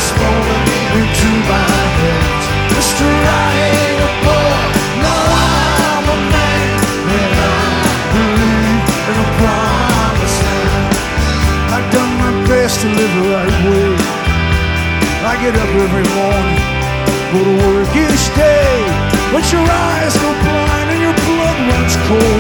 is falling into my hands. Mr. I ain't a boy, no, I'm a man, and I believe in a promised land. I've done my best to live the right way. I get up every morning, go to work each day, but your eyes go blind and your blood runs cold.